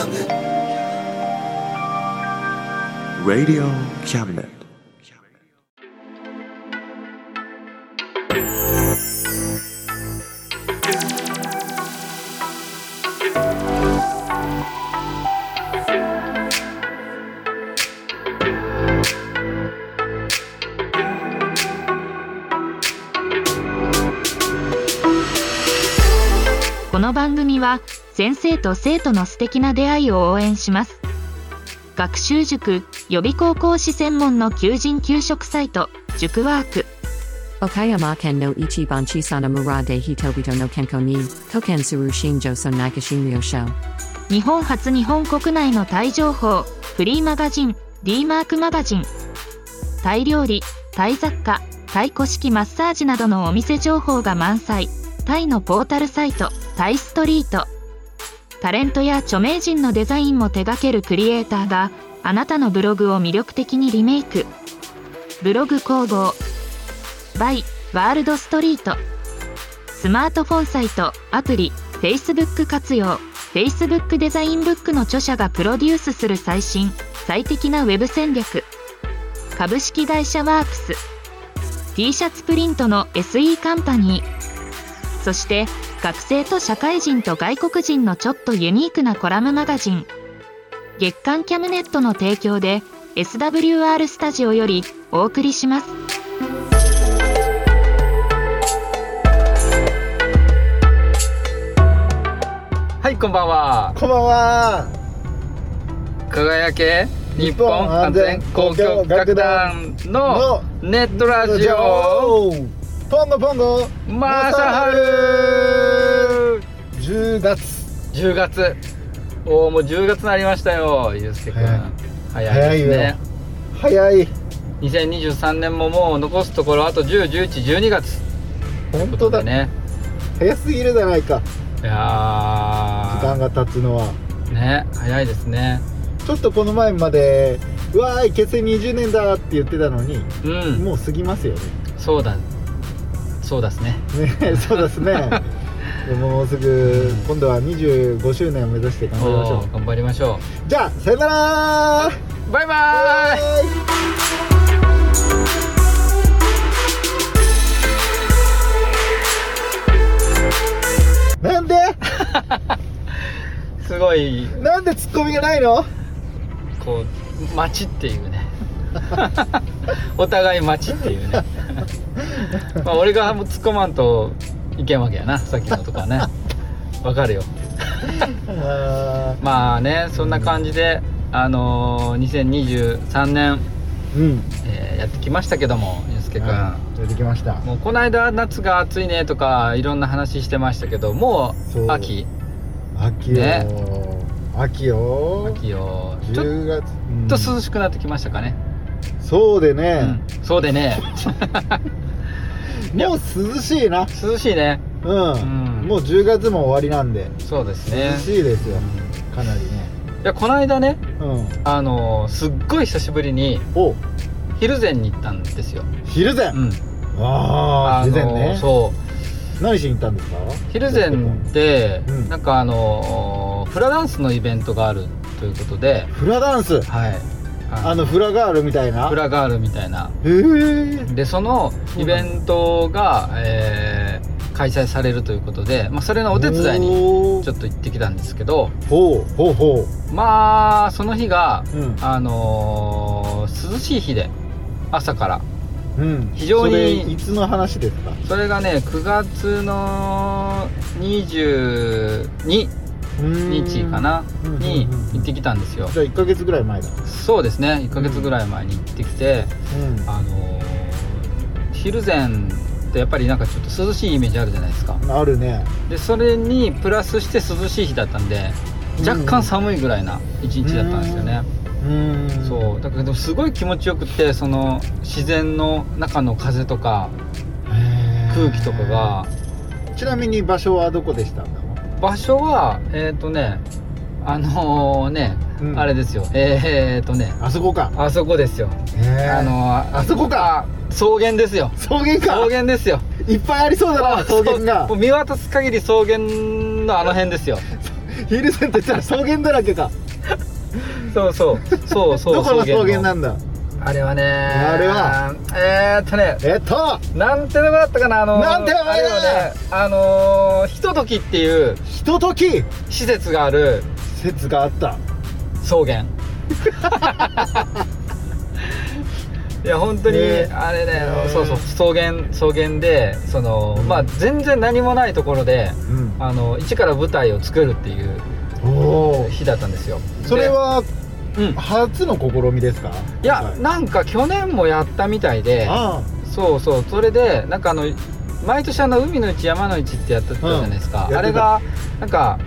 Cabinet. Radio Cabinet. この番組は先生と生徒の素敵な出会いを応援します。学習塾予備校講師専門の求人・求職サイト塾ワーク。 岡山県の一番小さな村で人々の健康に貢献する新庄村内診療所。 日本初日本国内のタイ情報フリーマガジン D マークマガジン。タイ料理、タイ雑貨、タイ古式マッサージなどのお店情報が満載。タイのポータルサイトタイストリート。タレントや著名人のデザインも手掛けるクリエイターがあなたのブログを魅力的にリメイク。ブログ工房 by ワールドストリート。スマートフォンサイトアプリ Facebook 活用 Facebook デザインブックの著者がプロデュースする最新最適なウェブ戦略。株式会社ワークス。 T シャツプリントの SE カンパニー。そして学生と社会人と外国人のちょっとユニークなコラムマガジン月刊キャムネットの提供で SWR スタジオよりお送りします。 はい、こんばんは。 こんばんは。 輝け日本安全交響楽団のネットラジオポンゴポンゴマサハル。 10月もう10月になりましたよ。ゆうすけくん早いですね。 早い。 2023年ももう残すところあと10、11、12月。 本当だね。早すぎるじゃないか。 いや時間が経つのはね、早いですね。 ちょっとこの前までうわーい結成20年だって言ってたのに、もう過ぎますよね。 そうですね。 そうですね。もうすぐ今度は25周年を目指して頑張りましょう。 頑張りましょう。 じゃあさよなら。 バイバーイ。 なんで？ すごい。 なんでツッコミがないの？ こう待ちっていうね。お互い待ちっていうね。まあ俺がもう突っ込まんといけんわけやな、さっきのとかね。わかるよ。まあね、そんな感じで2023年、やってきましたけども、ゆうすけくん、 やってきました。 もうこの間夏が暑いねとかいろんな話してましたけど、もう秋よ、 ね、 秋よ。 10月ちょっと涼しくなってきましたかね。 そうでね、 そうでね。 もう涼しいな。 涼しいね。 もう10月も終わりなんで。 そうですね。 涼しいですよ、かなりね。 いや、この間ね、すっごい久しぶりに蒜山に行ったんですよ。 蒜山。蒜山ね。 そう。 何しに行ったんですか？ 蒜山ってなんかフラダンスのイベントがあるということで。 フラダンス。はい。フラガールみたいな。 フラガールみたいな。でそのイベントが、開催されるということで、それのお手伝いにちょっと行ってきたんですけど、まあその日が、涼しい日で朝から、非常に。それいつの話ですか？ それがね9月の22日かなに行ってきたんですよ。 じゃあ1ヶ月ぐらい前だ。 そうですね、1ヶ月ぐらい前に行ってきて、蒜山ってやっぱりなんかちょっと涼しいイメージあるじゃないですか。 あるね。 でそれにプラスして涼しい日だったんで、若干寒いぐらいな一日だったんですよね。そうだけどすごい気持ちよくて、その自然の中の風とか空気とかが。 ちなみに場所はどこでしたんだろう？ 場所はあれですよ。 あそこか。 あそこですよ。 あそこか。 草原ですよ。 草原か。 草原ですよ。 いっぱいありそうだな、草原が。 もう見渡す限り草原のあの辺ですよ。 ヒルゼンって言ったら草原だらけか。 そうそうそうそうどこの草原なんだ。 あれはね、 あれはなんてとこだったかな、 なんて名前だ。 あれはね、ひとときっていうひととき施設がある説があった。 草原。いや本当にあれね、そうそう草原でまあ全然何もないところで、一から舞台を作るっていう日だったんですよ。 それは初の試みですか？ いや、なんか去年もやったみたいで、そうそう、それでなんか毎年海の市山の市ってやってたじゃないですか。あれがなんか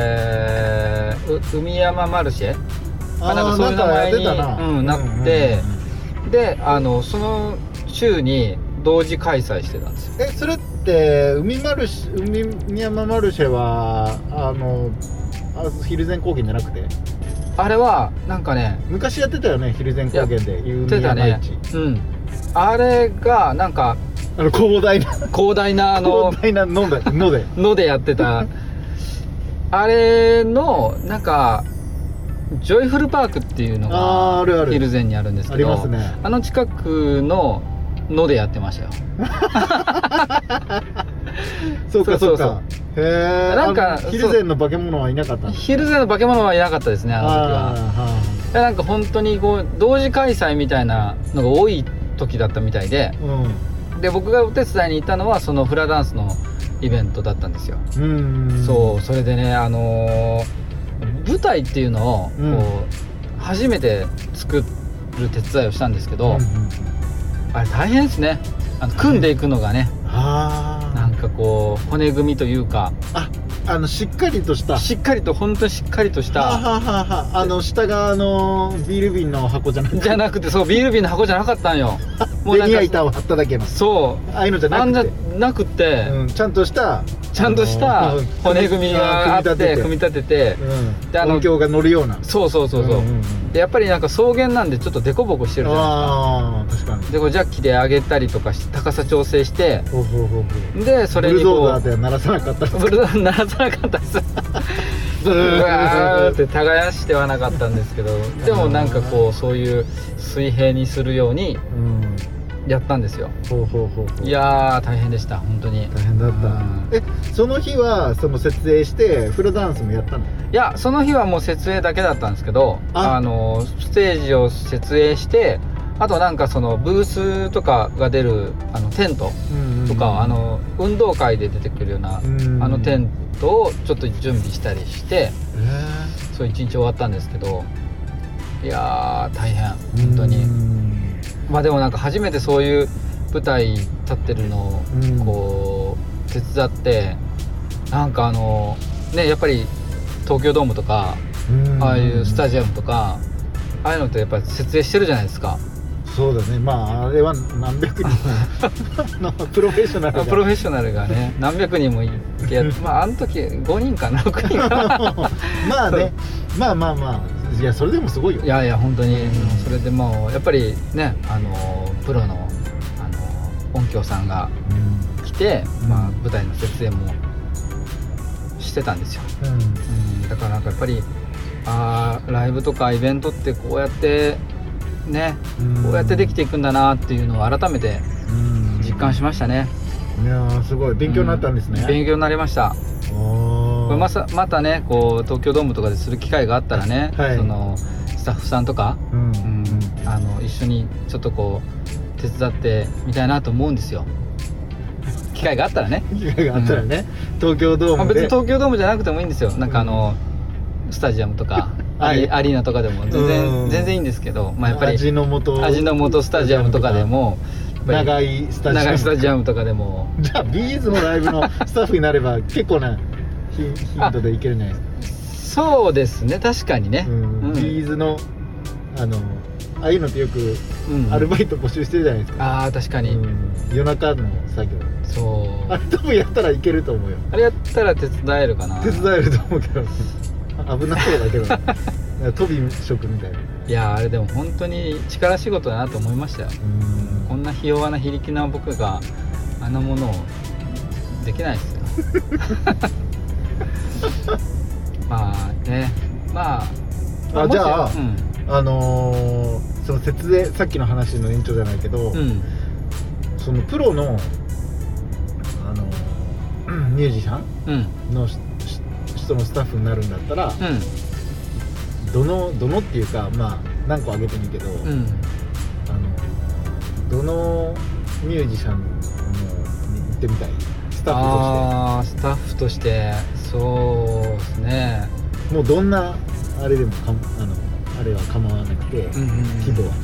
海山マルシェなんかそういう名前になって、でその週に同時開催してたんですよ。 それって海山マルシェは蒜山高原じゃなくて、 あれはなんかね、 昔やってたよね、蒜山高原で海山市。あれがなんか広大なのでやってたあれのなんかジョイフルパークっていうのがヒルゼンにあるんですけど、あの近くのでやってましたよ。 そうかそうか。へえ。 なんかヒルゼンの化け物はいなかった。 ヒルゼンの化け物はいなかったですね、あの時は。なんか本当に同時開催みたいなのが多い時だったみたいで、で僕がお手伝いに行ったのはそのフラダンスのイベントだったんですよ。そう、それでね、舞台っていうのを初めて作る手伝いをしたんですけど、あれ大変ですね。組んでいくのがね、なんか骨組みというか、 しっかりと本当にしっかりとした下がビール瓶の箱じゃなくて、 そう、ビール瓶の箱じゃなかったんよ。 もうベニヤ板を貼っただけの、そうああいうのじゃなくて、 ちゃんとした骨組みがあって組み立てて、 音響が乗るような。そうでやっぱりなんか草原なんでちょっとデコボコしてるじゃないですか。確かに。でジャッキで上げたりとかして高さ調整して、でそれにブルドーザーで鳴らさなかったです。 ブルドーザー鳴らさなかったです。ブワーって耕してはなかったんですけど、でもなんかそういう水平にするようにやったんですよ。いやー大変でした、本当に大変だった。その日は設営してフラダンスもやったの？ いや、その日はもう設営だけだったんですけど、ステージを設営して、あとなんかブースとかが出るテントとか、運動会で出てくるようなテントをちょっと準備したりして、そう一日終わったんですけど、いやー大変、本当に。まあでもなんか初めてそういう舞台立ってるのを手伝って、なんかやっぱり東京ドームとかああいうスタジアムとか、ああいうのってやっぱり設営してるじゃないですか。 そうだね。まああれは何百人もプロフェッショナルがね、何百人もいてやって、まああの時5人かな6人かなまあね、まあいやそれでもすごいよ。 いや本当に、それでもうやっぱりね、プロの音響さんが来て、まあ舞台の設営もしてたんですよ。だからなんかやっぱりライブとかイベントってこうやってね、こうやってできていくんだなっていうのを改めて実感しましたね。 いやすごい勉強になったんですね。 勉強になりました。これまたね東京ドームとかでする機会があったらね、スタッフさんとか、一緒にちょっと手伝ってみたいなと思うんですよ。機会があったらね。東京ドームで、別に東京ドームじゃなくてもいいんですよ。なんかスタジアムとかアリーナとかでも全然いいんですけど、まあやっぱり味の素スタジアムとかでも、 長いスタジアムとかでも、 じゃあビーズのライブのスタッフになれば結構なヒントでいけるね。 そうですね、確かにね。 ビーズのああいうのってよくアルバイト募集してるじゃないですか。 確かに、 夜中の作業。 そうあれ多分やったらいけると思うよ。 あれやったら手伝えるかな。 手伝えると思うけど危なそうだけど飛び職みたいな。 いやあれでも本当に力仕事だなと思いましたよ。こんなひ弱な非力な僕があんなものをできないですよ。 まあね、まあじゃあ、 もしその設営、さっきの話の延長じゃないけど、そのプロのミュージシャンの人のスタッフになるんだったら、どのっていうか、まあ何個挙げてもいいけど、どのミュージシャンに行ってみたい？スタッフとして。そうですね。 もうどんなあれでもあれは構わなくて、規模は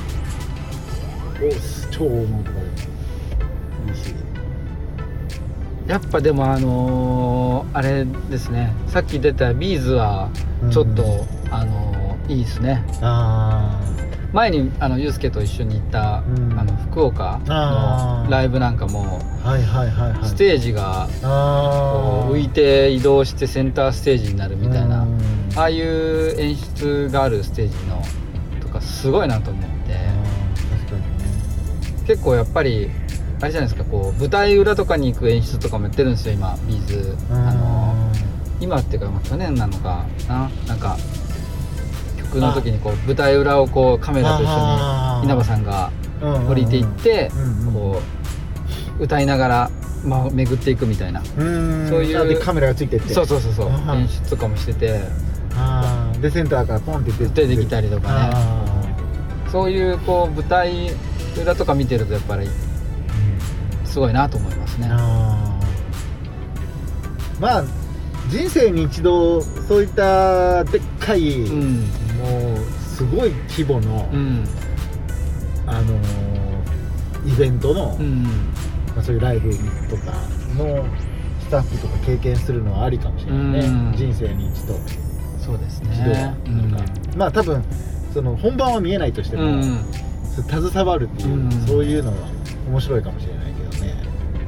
超大物とかでもいいし。 やっぱでもあれですね、さっき出たビーズはちょっと、いいですね。前にユースケと一緒に行った、福岡のライブなんかも、ステージがこう浮いて移動してセンターステージになるみたいな、ああいう演出があるステージのとかすごいなと思って、 確かにね。 結構やっぱりあれじゃないですか、こう舞台裏とかに行く演出とかもやってるんですよ今ビーズ。今っていうか去年なのかな、なんか曲の時にこう舞台裏をこうカメラと一緒に稲葉さんが降りていってこう歌いながら巡っていくみたいな、そういうでカメラがついてって、 そう演出とかもしてて、 でセンターからポンって出てきたりとかね、そういうこう舞台裏とか見てるとやっぱりすごいなと思いますね。 まあ人生に一度そういったでっかい、もうすごい規模の、イベントの、そういうライブとかのスタッフとか経験するのはありかもしれないね、人生に一度。 そうですね。 一度はまあ多分その本番は見えないとしても、携わるっていう、そういうのは面白いかもしれないけどね。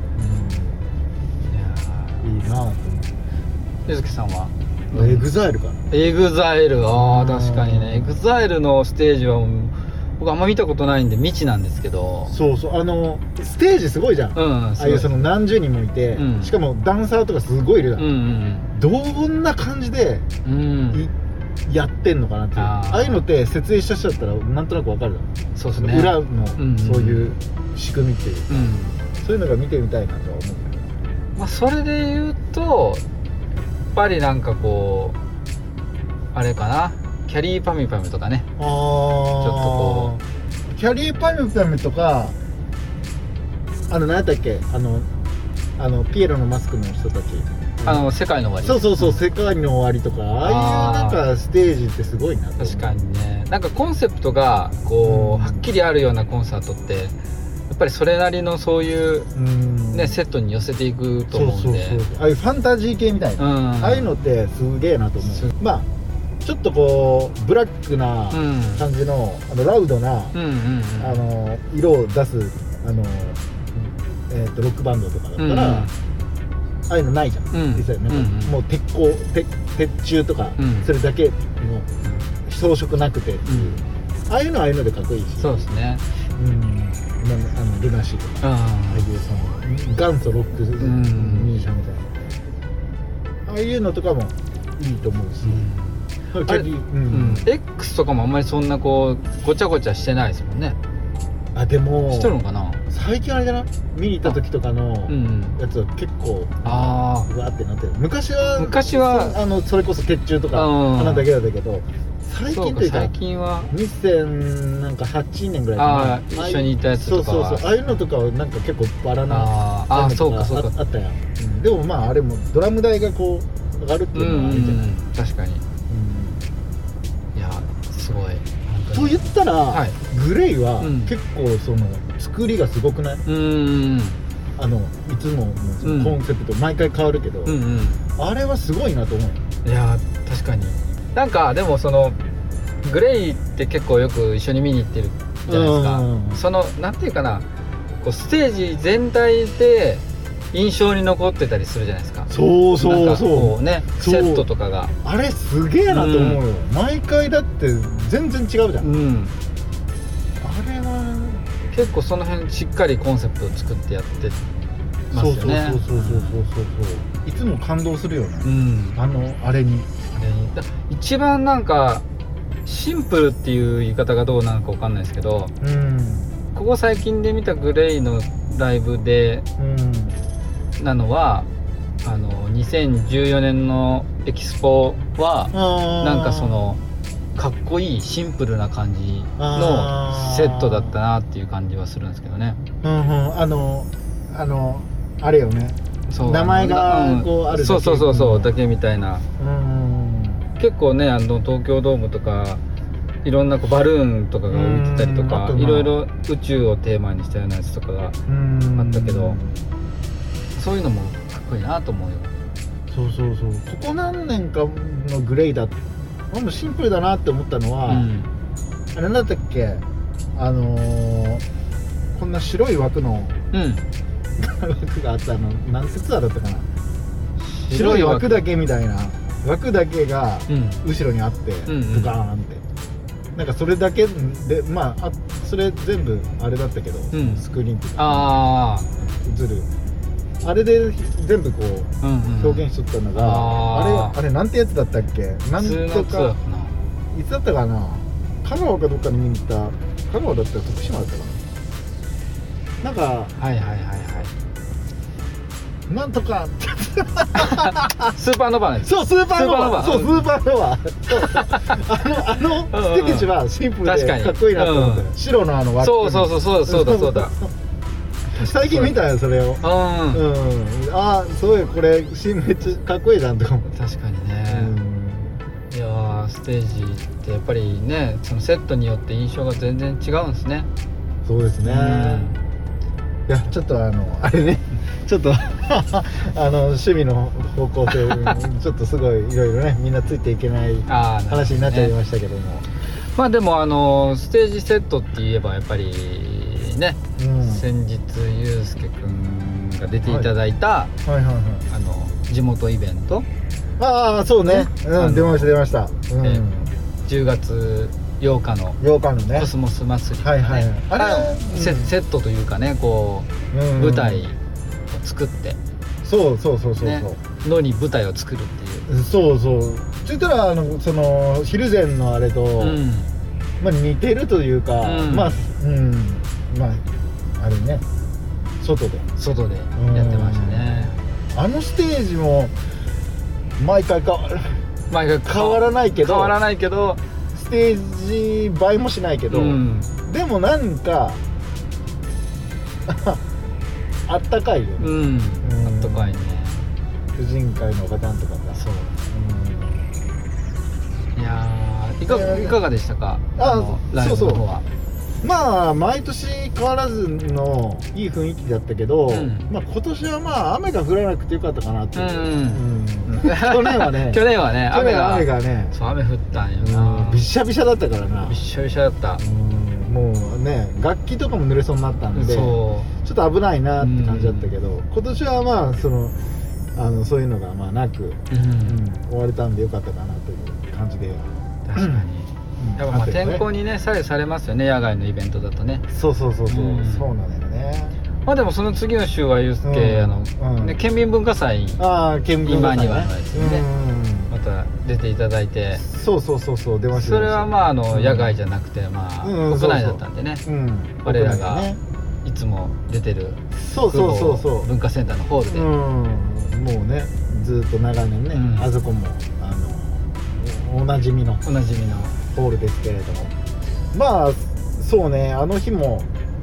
いいなぁと思って。 ゆずきさんはエグザイルかな。 エグザイル、確かにね。エグザイルのステージは僕あんま見たことないんで未知なんですけど、 そうステージすごいじゃん、ああいうその何十人もいて、しかもダンサーとかすごいいるじゃん、どんな感じで、やってんのかなっていう。ああいうのって設営した人だったらなんとなくわかるじゃん。 そうですね。 裏のそういう仕組みっていうか、そういうのが見てみたいなとは思うけど、 それで言うとやっぱりなんかこうあれかな、キャリーパミュパミュとかね、ちょっとこうキャリーパミュパミュとか、何やったっけ、ピエロのマスクの人たち、 世界の終わり、 そう世界の終わりとか、ああいうなんかステージってすごいなと。 確かにね。なんかコンセプトがこう、はっきりあるようなコンサートってやっぱりそれなりのそういう、セットに寄せていくと思うんで、 ああいうファンタジー系みたいな、ああいうのってすげえなと思う。まあちょっとこうブラックな感じの、ラウドな、色を出すロックバンドとかだったら、ああいうのないじゃん、実際ね。もう鉄柱とか、それだけの装飾なくて、ああいうのでかっこいいし。 そうですね。 ルナシーとか、ああいうその元祖ロックミュージシャンみたいな、ああいうのとかもいいと思うし、X とかもあんまりそんなこうごちゃごちゃしてないですもんね。 でもしてるのかな。 最近あれじゃない、見に行った時とかのやつは結構わーってなってる。昔はそれこそ鉄柱とか花だけだったけど、最近というか最近は 2008年ぐらい一緒にいたやつとかは、 ああいうのとかはなんか結構バラなそうかあったやん。でもまああれもドラム台がこう上がるっていうのはあるじゃない。 確かに。いやすごい。 と言ったら、グレイは結構その作りがすごくない？いつものコンセプト毎回変わるけど、あれはすごいなと思う。 いや確かに。なんかでもそのグレイって結構よく一緒に見に行ってるじゃないですか。そのなんていうかな、こうステージ全体で印象に残ってたりするじゃないですか。 そうこうね、セットとかがあれすげえなと思うよ。毎回だって全然違うじゃん。あれは結構その辺しっかりコンセプトを作ってやってますよね。 いつも感動するよね、あれに一番なんかシンプルっていう言い方がどうなのか分かんないですけど、ここ最近で見たグレイのライブで、なのは2014年のエキスポはなんかそのかっこいいシンプルな感じのセットだったなっていう感じはするんですけどね。 あれよね、名前がこうあるだけ、 そうだけみたいな。結構ね東京ドームとかいろんなバルーンとかが浮いてたりとか、いろいろ宇宙をテーマにしたようなやつとかがあったけど、そういうのもかっこいいなと思うよ。 ここ何年かのグレイだ俺もシンプルだなって思ったのは、あれなんだったっけ、こんな白い枠の、枠があったの何節だったかな、白い枠だけみたいな枠だけが後ろにあって、ドカーンって、なんかそれだけでそれ全部あれだったけど、スクリーンっていうか映るあれで全部こう、表現しとったのがあれなんてやつだったっけ、なんとかいつだったかな、香川かどっかに見に行った、香川だったら徳島だったかな、なんかなんとかスーパーノヴァね。 そうスーパーノヴァ、そうスーパーノヴァあのステージはシンプルでかっこいいなと思ったよ、白の枠。 そうだ最近見たよそれを。そうよ、これめっちゃかっこいいじゃんとか思って。 確かにね。いやステージってやっぱりね、そのセットによって印象が全然違うんですね。 そうですね。いやちょっとあれね、ちょっと趣味の方向性ちょっとすごいいろいろね、みんなついていけない話になっちゃいましたけども、 まあでもステージセットって言えばやっぱりね、先日ゆうすけくんが出ていただいた地元イベント、 そうね、出ました 10月8日のねコスモス祭り、 あれセットというかね、こう舞台を作って、 そうのに舞台を作るっていう、 そしたらその昼前のあれと似てるというか、あれね、外でやってましたね。 ステージも毎回変わらないけどステージ映えもしないけど、でもなんかあったかいよね。 あったかいね。 婦人会のおばちゃんとかさ。 いやいかがでしたか、ライブの方は。 毎年変わらずのいい雰囲気だったけど、今年は雨が降らなくてよかったかなっていう。去年はね雨がね、 雨降ったんよな。 びしゃびしゃだったからな。 びしゃびしゃだった。 もうね、楽器とかも濡れそうになったんで、ちょっと危ないなって感じだったけど、今年はそういうのがなく終われたんでよかったかなという感じで。 確かにやっぱ天候にね左右されますよね、野外のイベントだとね。 そうなんだよね。 でもその次の週はゆうすけ県民文化祭、今にはですね、また出ていただいて、 そう出ました。 それは野外じゃなくて屋内だったんでね、我らがいつも出てる文化センターのホールで、 もうねずっと長年ね、あそこもおなじみのホールですけれども、そうね、あの日も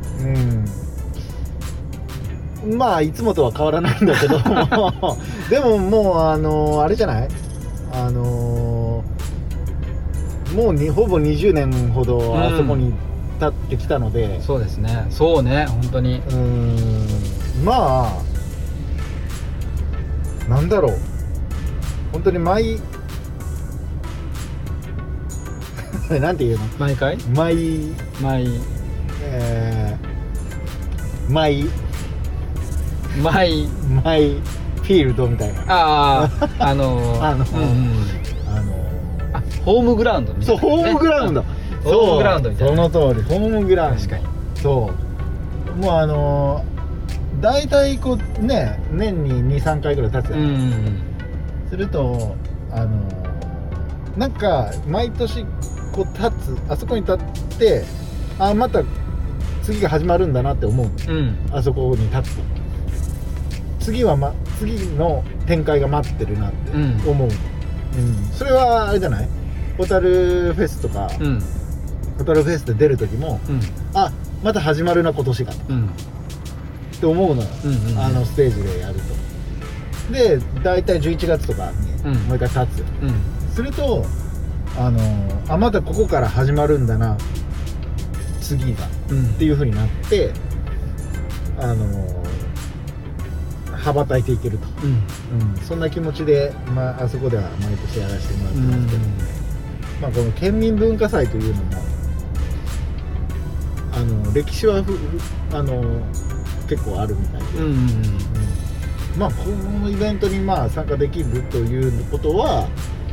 いつもとは変わらないんだけどでももうあれじゃない、もうほぼ20年ほどあそこに立ってきたので、 そうですね、そうね、本当になんだろう、本当になんて言うの、 毎回マイフィールドみたいな、 ホームグラウンドみたいな、 ホームグラウンド、 ホームグラウンドみたいな、 その通り、ホームグラウンド。 確かに。 もう大体こうね年に 2,3 回ぐらい立つやん、するとなんか毎年こう立つあそこに立ってまた次が始まるんだなって思う、あそこに立つと次の展開が待ってるなって思う、それはあれじゃないホタルフェスとか、ホタルフェスで出る時も、また始まるな今年が、って思うのよ、ステージでやると。で大体11月とかにもう一回立つ、するとまたここから始まるんだな次が、っていう風になって羽ばたいていけると、そんな気持ちで、あそこでは毎年やらせてもらってますけど、この県民文化祭というのも歴史は結構あるみたいで、このイベントに参加できるということは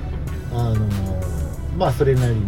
それなりに、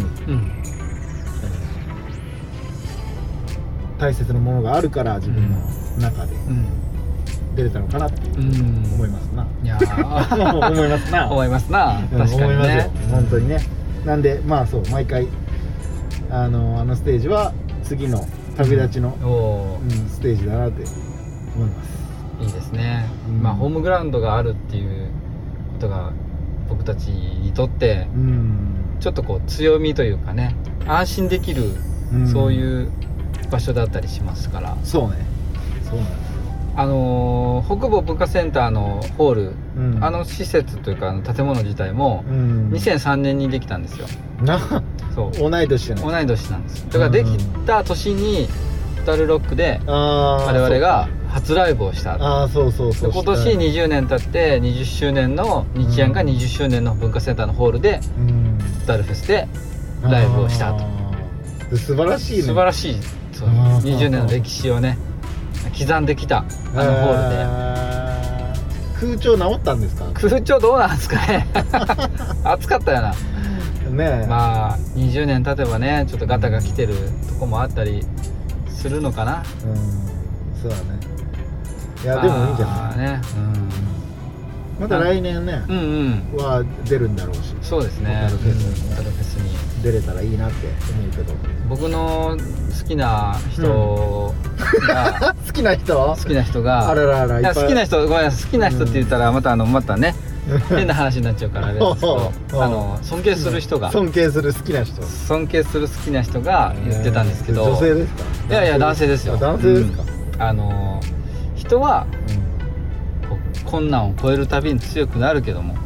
大切なものがあるから自分の中で出れたのかなって思いますな。 いや思いますな。 思いますな。確かにね。 本当にね。なんでそう毎回ステージは次の旅立ちの、ステージだなって思います。 いいですね。ホームグラウンドがあるっていうことが僕たちにとって、ちょっとこう強みというかね、安心できる、そういう場所だったりしますから。 そうね。そうなんです。 北部文化センターのホール、施設というか建物自体も2003年にできたんですよ。 そう同い年じゃない。 同い年なんです。だからできた年にホタルロックで我々が初ライブをした。今年20年経って20周年の日安が20周年の文化センターのホールでホタルフェスでライブをしたと。 素晴らしいね。 素晴らしい。そう20年の歴史をね刻んできたホール空で。 調治ったんですか？ 空調どうなんですかね。暑かったよなね。 20年経てばねちょっとガタが来てるとこもあったりするのかな。 そうだね。いやでもいいんじゃないね。また来年ねは出るんだろうし。 そうですね。ホタルフェスに出れたらいいなって思うけど、 僕の好きな人が好きな人があらららいっぱい好きな人、ごめんなさい、好きな人って言ったらまたね変な話になっちゃうからあれですけど尊敬する人が尊敬する好きな人が言ってたんですけど、 女性ですか？ いや男性ですよ。 男性ですか？ 人は困難を超えるたびに強くなるけども、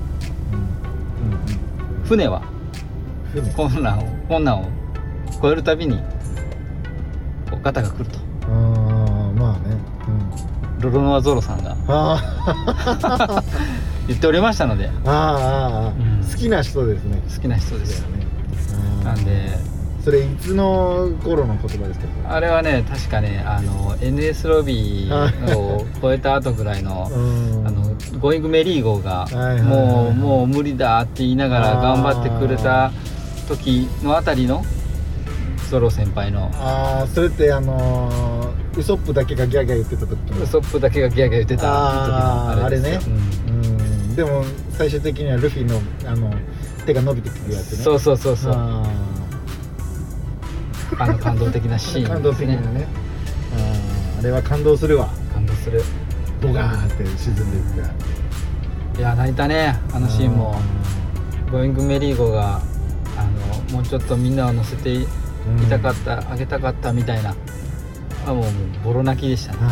船は困難を超えるたびにガタが来ると。ロロノアゾロさんが言っておりましたので、 好きな人ですね。 好きな人ですよね。なんでそれいつの頃の言葉ですか？ あれはね確かねNS ロビーを超えた後ぐらいのゴーイングメリー号がもう無理だって言いながら頑張ってくれた時のあたりのゾロ先輩の。 それってウソップだけがギャーギャー言ってた時の。 ウソップだけがギャーギャー言ってた時のあれね。でも最終的にはルフィの手が伸びてくるやつね。 そう感動的なシーンですね。 感動的なね。あれは感動するわ。 感動する。 ボガーって沈んでいくから。 いや泣いたねシーンも。ゴーイングメリー号がもうちょっとみんなを乗せていたかった、あげたかったみたいな。もうボロ泣きでしたね。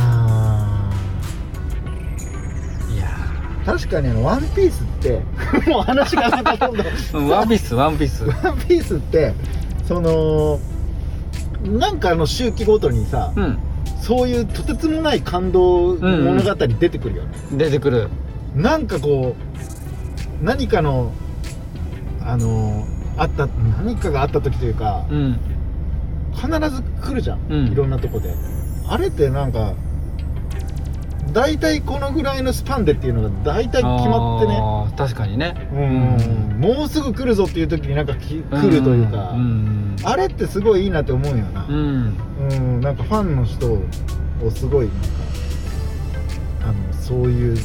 いや確かにワンピースってもう話がまた今度ワンピースってなんか周期ごとにさ、そういうとてつもない感動物語出てくるよね。 出てくる。 なんかこう何かの何かがあった時というか、必ず来るじゃん、いろんなとこで。あれってなんか大体このぐらいのスパンでっていうのが大体決まってね。 確かにね。 もうすぐ来るぞっていう時になんか来るというか、あれってすごいいいなって思うよな。なんかファンの人をすごいなんかそういう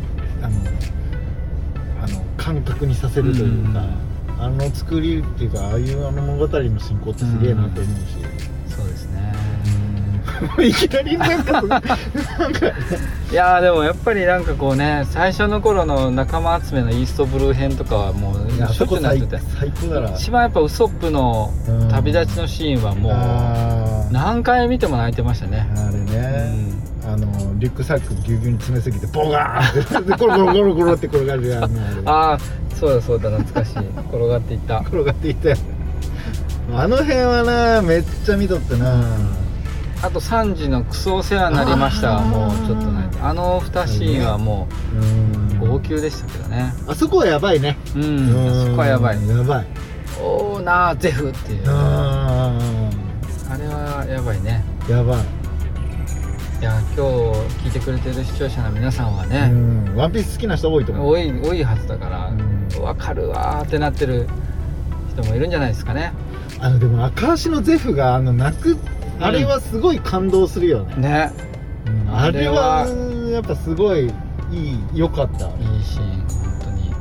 感覚にさせるというか、作りっていうか、ああいう物語の進行ってすげえなと思うし、 そうですね。 いきなりなんかいやでもやっぱりなんかこうね、最初の頃の仲間集めのイーストブルー編とかはもうしょっちゅうなってて、 最高だな。 一番やっぱウソップの旅立ちのシーンはもう何回見ても泣いてましたね。 あれね、リュックサックぎゅうぎゅうに詰めすぎてボガーってコロコロコロコロって転がるやん。 ああそうだそうだ、懐かしい。転がっていった転がっていったよ。あの辺はなめっちゃ見とってな。 あと3時のクソお世話になりましたはもうちょっと泣いて、2シーンはもう号泣でしたけどね。 あそこはやばいね。 あそこはやばい。 やばい。 オーナーゼフっていう、あれはやばいね。 やばい。 いや今日聞いてくれてる視聴者の皆さんはね、 ワンピース好きな人多いと思う。 多いはずだから、分かるわーってなってる人もいるんじゃないですかね。 でも赤足のゼフが泣く、あれはすごい感動するよね。 ね、 あれはやっぱすごい良かった。いいシーン、本当に。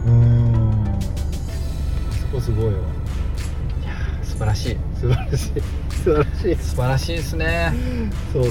あそこすごいわ。いや素晴らしい。 素晴らしい。素晴らしい。 素晴らしいですね。 そう。い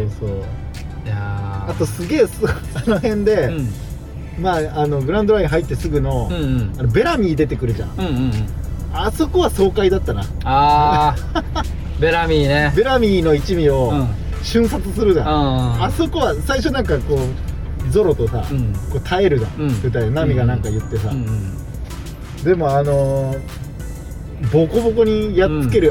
やあとすげえあの辺で、グランドライン入ってすぐの、ベラミー出てくるじゃん。あそこは爽快だったな。 ベラミーね。 ベラミーの一味を瞬殺するじゃん。あそこは最初なんかこうゾロとさ、こう耐えるじゃん。2人でナミがなんか言ってさ、でもボコボコにやっつける、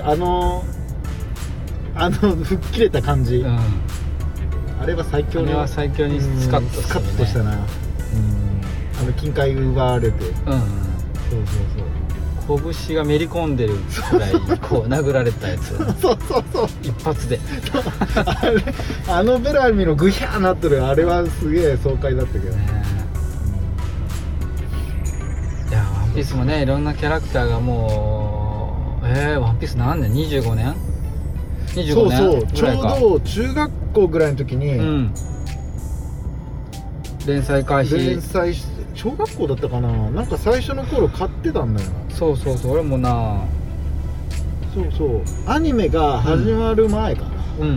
吹っ切れた感じ、あれは最強に、 スカッとしたな。金塊奪われて、 拳がめり込んでるくらいこう殴られたやつそう一発でベラミーのグヒャーなってるあれはすげえ爽快だったけどね。 いやワンピースもね、いろんなキャラクターがもうワンピース何年？25年25年ちょうど中学校ぐらいの時に、連載して小学校だったかな、なんか最初の頃買ってたんだよな。 そう俺もな。 そうアニメが始まる前かな。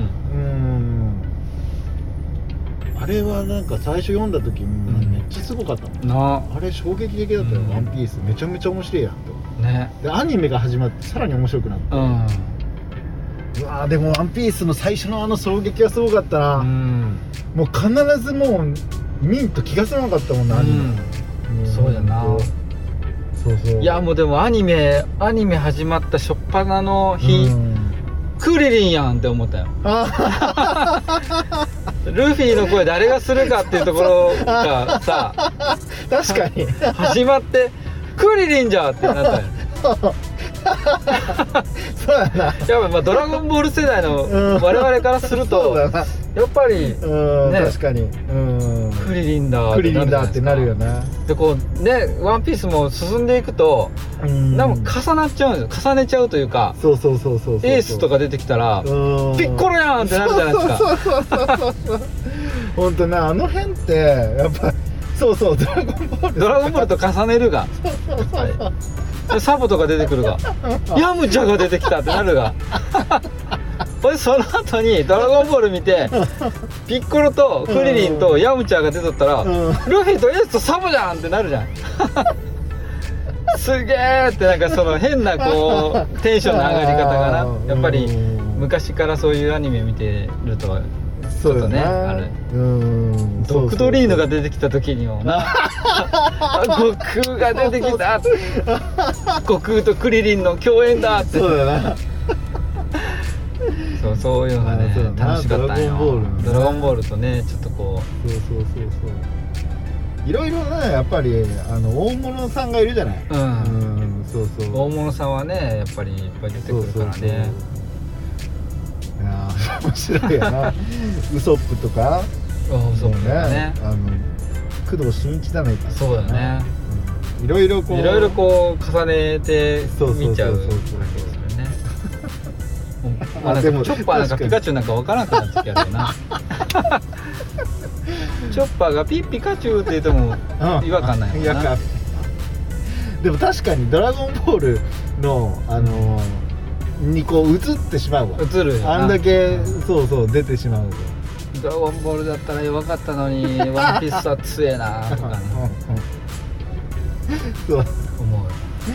あれはなんか最初読んだ時めっちゃすごかったもんな。あれ衝撃的だったよ。ワンピースめちゃめちゃ面白いやんとね。でアニメが始まってさらに面白くなって、うわでもワンピースの最初の衝撃はすごかったな。もう必ずもう見んと気が済まなかったもんな、アニメ。 そうやな。いやもうでもアニメ始まった初っ端の日、クリリンやんって思ったよ。ルフィの声誰がするかっていうところがさ確かに始まってクリリンじゃんってなったよ。 そうやな。 やっぱドラゴンボール世代の我々からするとやっぱり確かにクリリンだってなるよな。 でこうね、ワンピースも進んでいくとなんか重なっちゃうんですよ。重ねちゃうというか、 そうエースとか出てきたらピッコロやんってなるじゃないですか。 本当な、あの辺ってやっぱドラゴンボールと重ねるがサボとか出てくるがヤムチャが出てきたってなるがその後にドラゴンボール見てピッコロとクリリンとヤムチャが出とったらルフィとエースとサボじゃんってなるじゃん。すげーってなんかその変なこうテンションの上がり方がな、やっぱり昔からそういうアニメ見てるとちょっとねある。ドクトリーヌが出てきた時にもな悟空が出てきた悟空とクリリンの共演だって。 そうだな。 そういうのがね楽しかったんよ。ドラゴンボールとねちょっとこういろいろね、やっぱり大物さんがいるじゃない。大物さんはねやっぱりいっぱい出てくるからね。 いや面白いよな。ウソップとかね、工藤新一だね。 そうだね。 いろいろこう重ねて見ちゃう。でもチョッパーなんかピカチュウなんか分からなくなってきたよな。 チョッパーがピッピカチュウって言っても違和感ないのかな。 でも確かにドラゴンボールのにこう映ってしまうわ。 映るよな。 あんだけそうそう出てしまうと。 ドラゴンボールだったら弱かったのにワンピースは強えなとかねそう思う。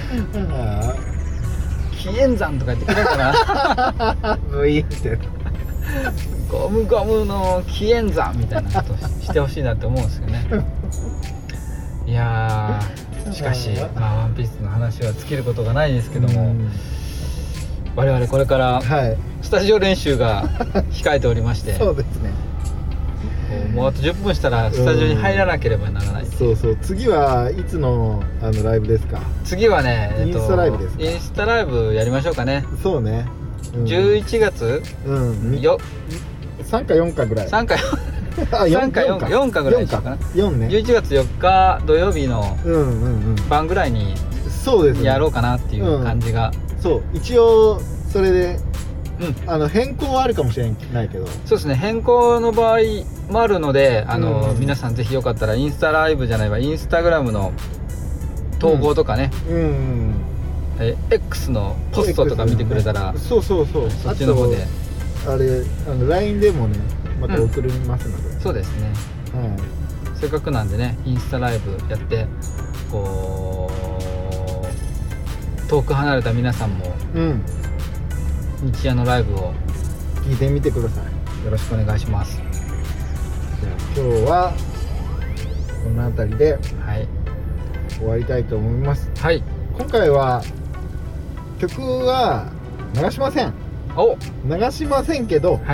紀元山とか言ってくれたらブイってゴムゴムの紀元山みたいなことしてほしいなって思うんですよね。いやーしかし、ワンピースの話は尽きることがないですけども、我々これからスタジオ練習が控えておりまして、 そうですね、 もうあと10分したらスタジオに入らなければならない。 そうそう、次はいつのライブですか？ 次はね、 インスタライブですか？ インスタライブやりましょうかね。 そうね、 11月、 3か4かぐらい、 3か4かぐらいでしょうかな。 4ね、 11月4日土曜日の晩ぐらいにやろうかなっていう感じが。 そう、一応それで変更はあるかもしれないけど、 そうですね、変更の場合もあるので、皆さんぜひよかったらインスタライブじゃないわ、インスタグラムの投稿とかね、X のポストとか見てくれたら、 そうそうそう、 そっちの方であれLINE でもねまた送りますので、 そうですね、せっかくなんでね、インスタライブやってこう遠く離れた皆さんも、日夜のライブを聞いてみてください。 よろしくお願いします。 じゃあ今日はこの辺りで終わりたいと思います。 はい。 今回は曲は流しません。流しませんけど、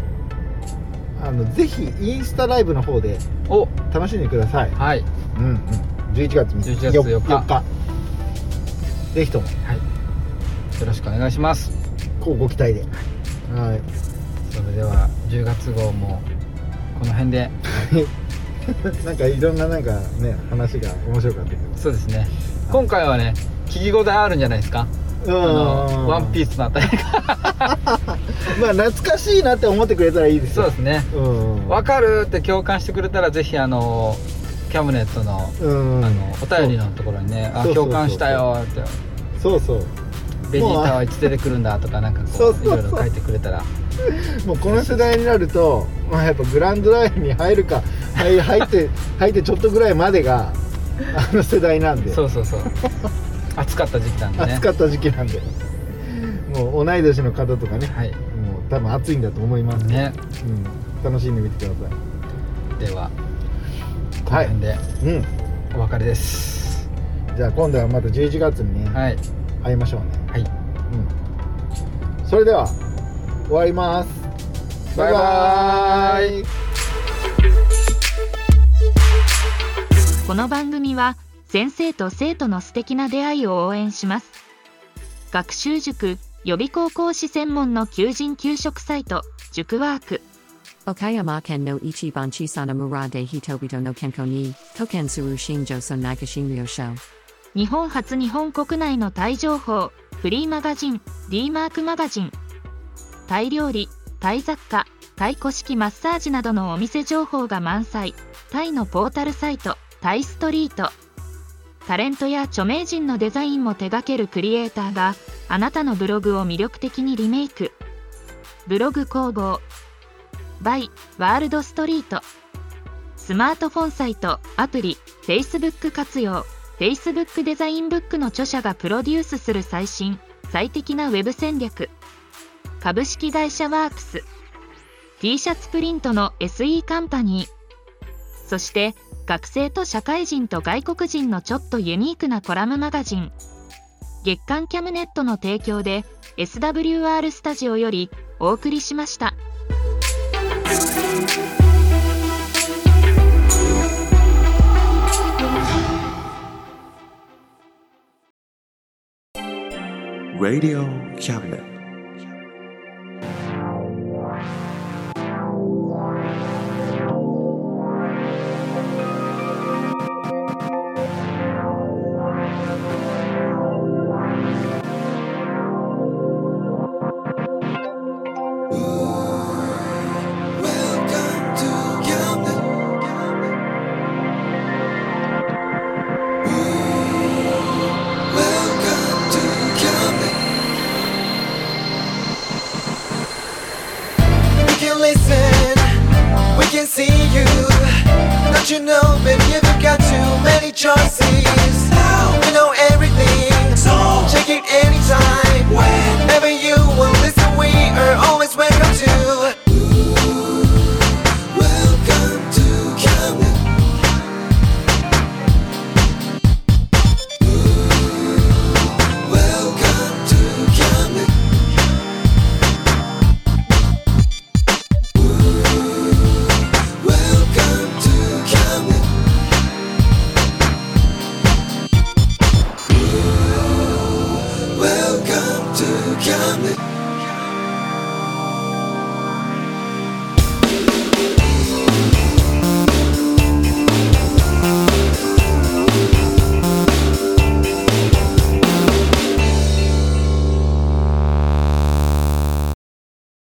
ぜひインスタライブの方で楽しんでください。 はい。 11月4日。ぜひとも、よろしくお願いします。 こうご期待で。はい。 それでは10月号もこの辺でなんかいろんな話が面白かったけど。 そうですね。今回はね、聞き応えあるんじゃないですか。ワンピースのあたりがまあ懐かしいなって思ってくれたらいいですよ。そうですね。わかるって共感してくれたら、ぜひキャムネットのお便りのところにね、共感したよって、 そうそう、 ベジータはいつ出てくるんだとか、なんかこういろいろ書いてくれたら、 もうこの世代になると、やっぱグランドラインに入るか入ってちょっとぐらいまでが世代なんで、そう暑かった時期なんでね、もう同い年の方とかね、もう多分暑いんだと思いますね。楽しんでみてください。 ではこの辺でお別れです。 じゃあ今度はまた11月にね、会いましょうね。それでは終わります。バイバーイ。 この番組は先生と生徒の素敵な出会いを応援します。学習塾予備校講師専門の求人・求職サイト塾ワーク。 Okayama ken no ichiban chisana murade hitobito no kenko ni token suru shinjo so nagashinryo show。 日本初日本国内のタイ情報フリーマガジン D マークマガジン。タイ料理、タイ雑貨、タイ古式マッサージなどのお店情報が満載。タイのポータルサイトタイストリート。タレントや著名人のデザインも手掛けるクリエイターがあなたのブログを魅力的にリメイク。ブログ工房 by ワールドストリート。スマートフォンサイトアプリ Facebook 活用。 Facebook デザインブックの著者がプロデュースする最新最適なウェブ戦略。株式会社ワークス。 T シャツプリントの SE カンパニー。そして学生と社会人と外国人のちょっとユニークなコラムマガジン。月刊キャムネットの提供で SWR スタジオよりお送りしました。 Radio Cabinet. choices